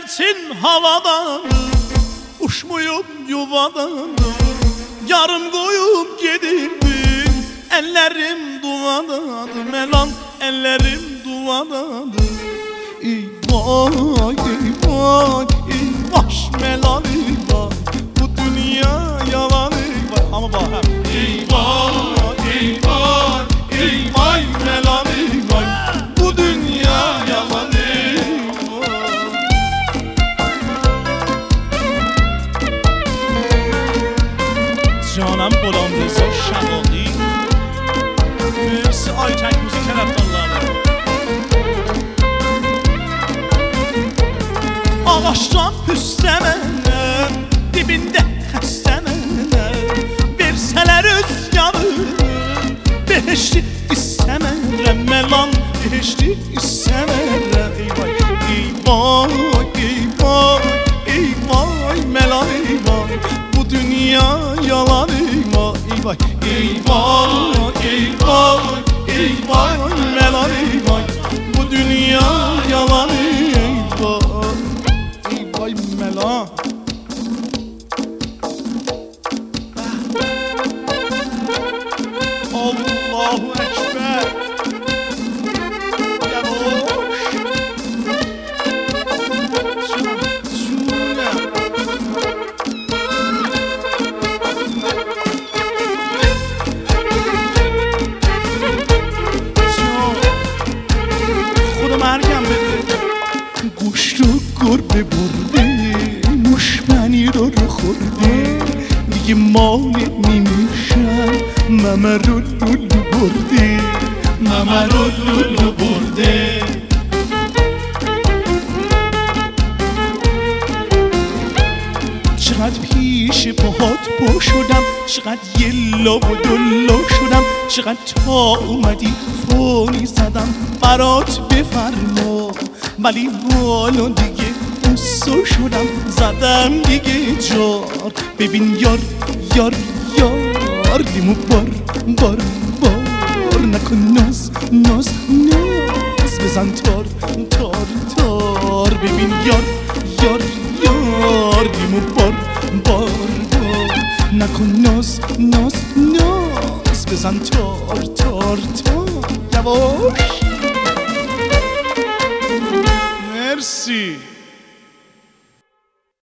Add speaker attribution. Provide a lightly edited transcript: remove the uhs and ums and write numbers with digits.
Speaker 1: Gerçin havadan uçmuyum yuvadan, yarım koyup gidildin. Ellerim duvadadır melan, ellerim duvadadır. Eyvah eyvah eyvah melan eyvah, bu dünya yalan eyvah. Ama bak eyvah eyvah eyvah melan eyvah, bu dünya yalan eyvah. Canım Qolam Rza Şadoqi, مرسی آیتک موزیک طرفدارları. Ağaçdan püstə mənə, dibində xəstə mənə, versələr öz yanı, behişti istəmərəm məlan, behişti istəmərəm. Eyvah eyvah eyvah məlan eyvah, bu dünya yalan eyvah. Eyvah eyvah eyvah məlan eyvah, bu dünya yalan eyvah. Eyvah məlan. Allahu Ekber. مرگم بده. گوشت و گربه برده، موش منی رو خورده، دیگه مالت نمیشم، ممه رو لولو برده، ممه رو لولو برده. چقدر پیش پاهات پا شدم، چقدر یلا و دلا شدم، چقدر تا اومدی فونی زدم برات بفرما، ولی حالا دیگه اوسا شدم زدم دیگه جار. ببین یار یار یار دیمو بار بار بار، نکن ناز ناز ناز، بزن تار تار تار. ببین یار یار یار دیمو بار بار بار، نکن ناز ناز ناز، بزن تار تار تار. یواش. مرسی.